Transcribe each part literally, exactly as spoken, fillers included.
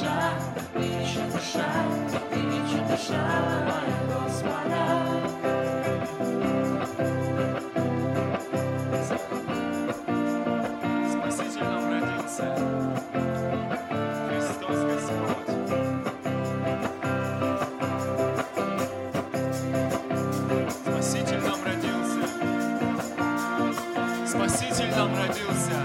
душа, величит душа, величит душа моя Господа. Спаситель нам родился, Христос Господь. Спаситель нам родился, Спаситель нам родился.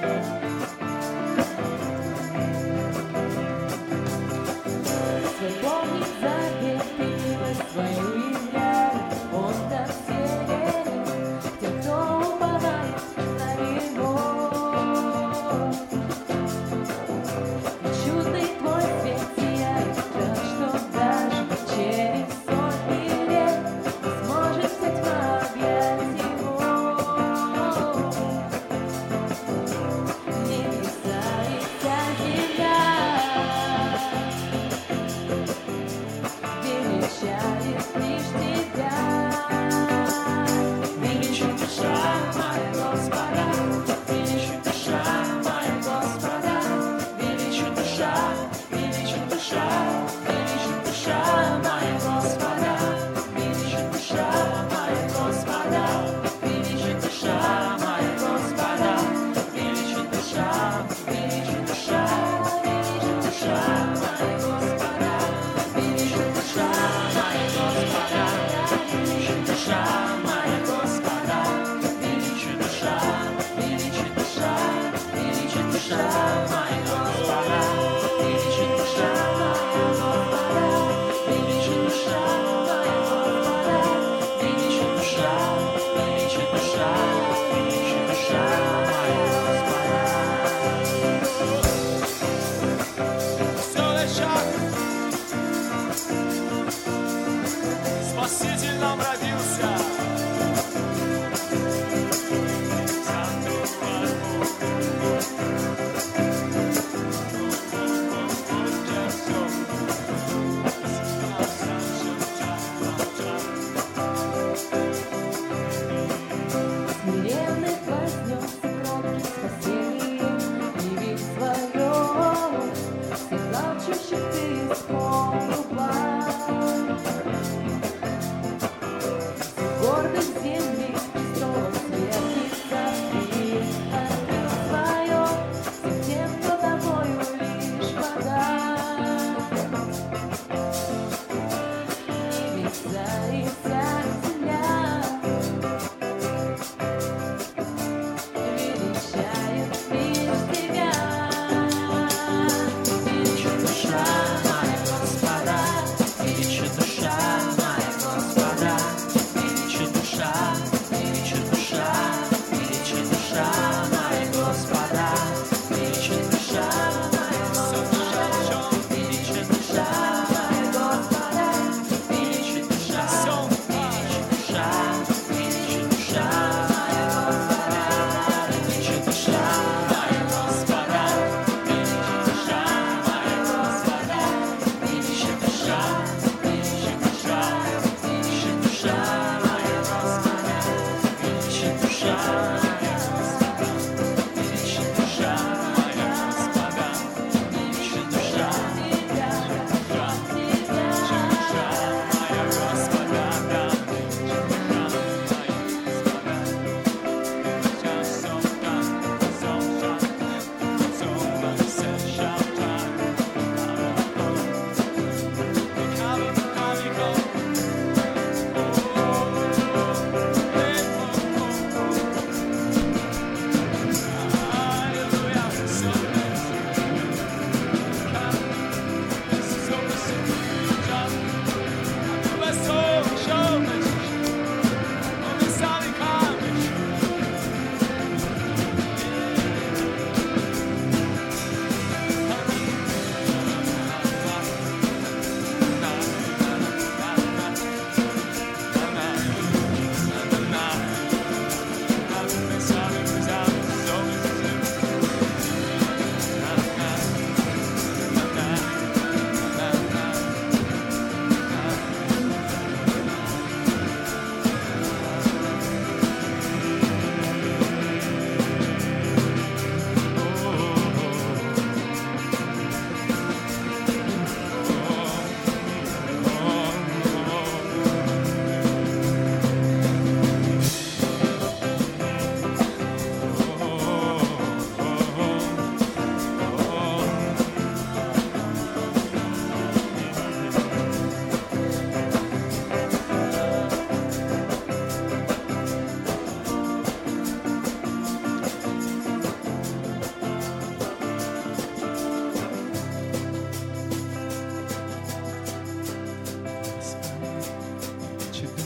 Спаситель нам родился.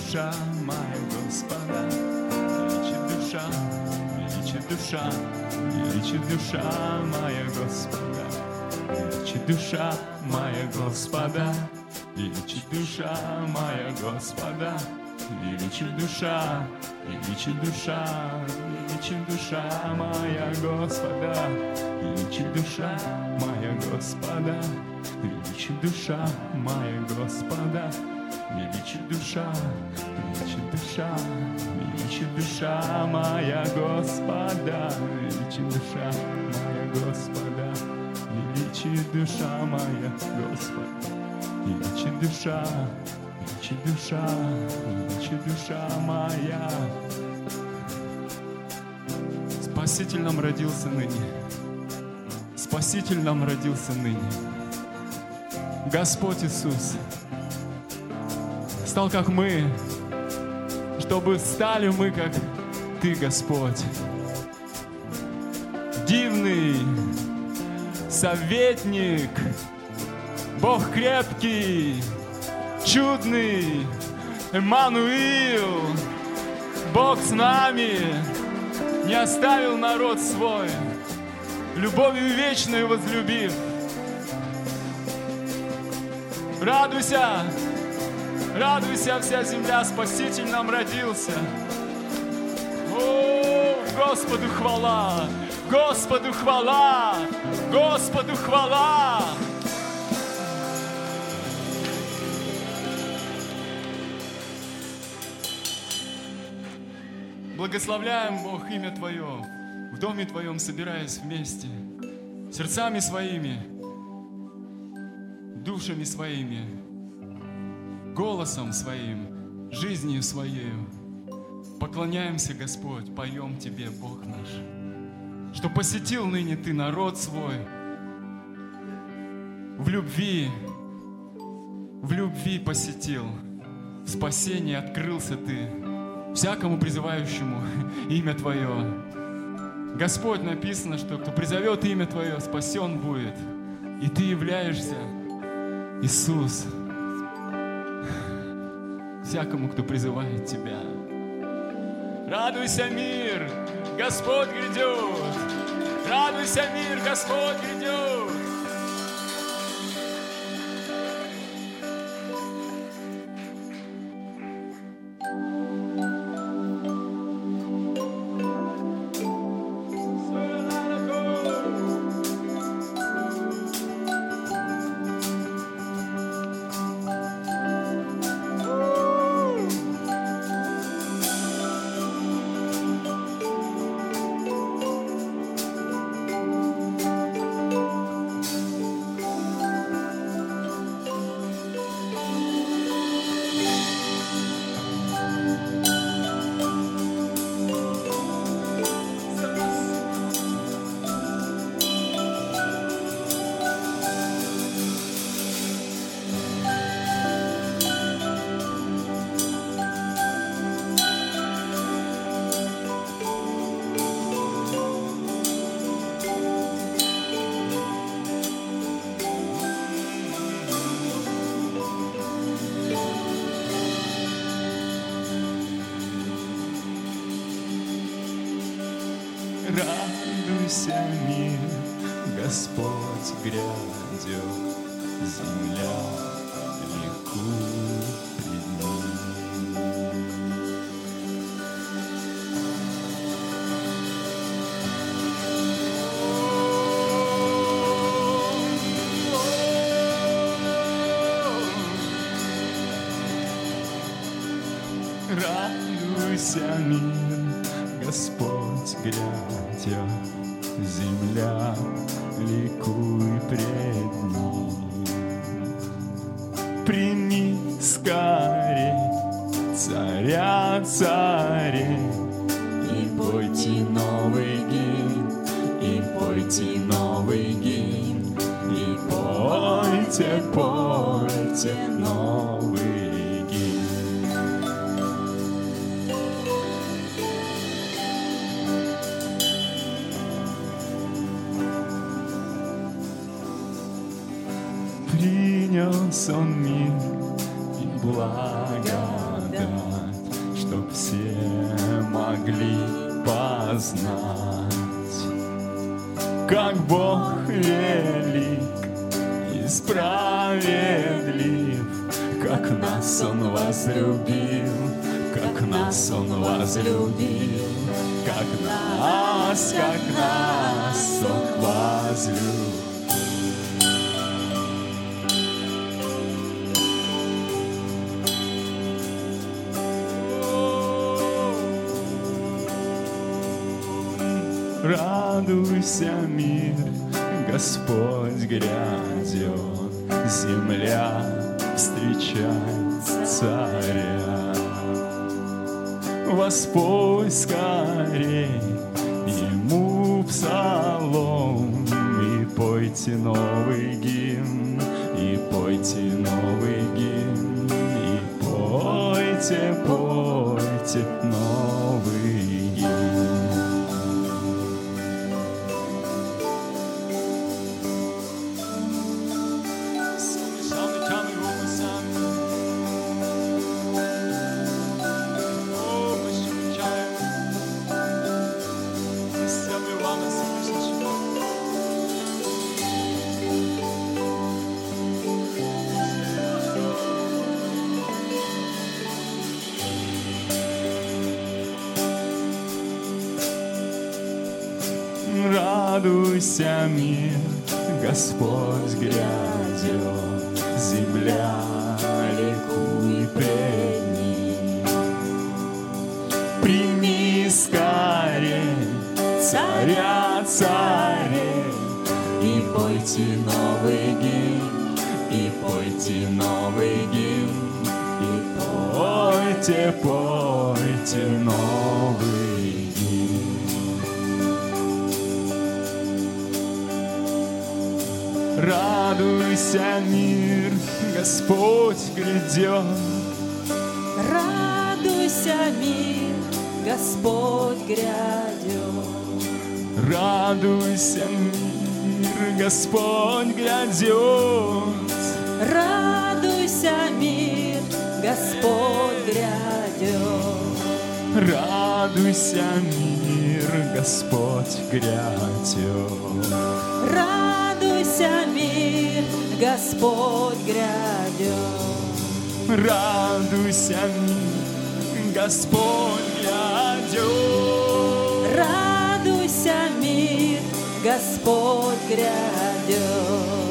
душа моя Господа, величит душа, величит душа, величит душа моя Господа, величит душа моя Господа, величит душа моя Господа, величит душа, величит душа, величит душа моя Господа, величит душа моя Господа, величит душа моя Господа, величит душа, величит душа, величит душа моя Господа, величит душа моя Господа, величит душа моя Господа, величит душа, величит душа, величит душа моя. Спаситель нам родился ныне, Спаситель нам родился ныне. Господь Иисус стал как мы, чтобы стали мы как Ты, Господь. Дивный советник, Бог крепкий, чудный, Эммануил, Бог с нами, не оставил народ свой, любовью вечной возлюбив. Радуйся, радуйся, вся земля, Спаситель нам родился. О, Господу хвала, Господу хвала, Господу хвала. Благословляем, Бог, имя Твое, в доме Твоем собираясь вместе, сердцами своими, душами своими, голосом своим, жизнью Своею. Поклоняемся, Господь, поем Тебе, Бог наш, что посетил ныне Ты народ свой в любви, в любви посетил, в спасении открылся Ты всякому призывающему имя Твое. Господь, написано, что кто призовет имя Твое, спасен будет. И Ты являешься, Иисус, всякому, кто призывает Тебя. Радуйся, мир, Господь грядет! Радуйся, мир, Господь грядет! Радуйся, мир, Господь грядет, земля ликует пред Ним. Радуйся, мир, Господь грядет, земля ликуй пред Ним. Прими скорей царя царей, и пойте новый гимн, и пойте новый гимн, и пойте, пойте новый гимн. Принес Он мир и благодать, чтоб все могли познать, как Бог велик и справедлив, как нас Он возлюбил, как нас Он возлюбил, как нас, как нас Он возлюбил. Радуйся, мир, Господь грядет, земля встречает царя. Воспой скорей ему псалом, и пойте новый гимн, и пойте новый гимн, и пойте, пойте новый гимн. Радуйся, мир, Господь грядет, земля ликуй пред Ним. Прими скорей царя царей, и пойте новый гимн, и пойте новый гимн, и пойте, пойте новый гимн. Радуйся, мир, Господь грядет. Радуйся, мир, Господь грядет. Радуйся, мир, Господь грядет. Радуйся, мир, Господь грядет. Радуйся, мир, Господь грядет. Радуйся, мир, Господь грядет. Радуйся, мир, Господь грядет. Радуйся, мир, Господь грядет.